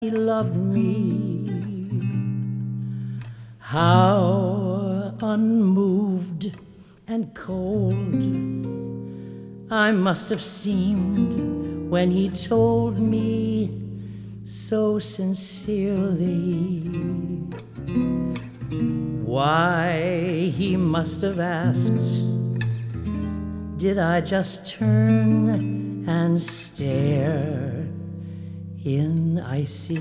he loved me. How unmoved and cold I must have seemed when he told me so sincerely. Why, he must have asked, did I just turn and stare in icy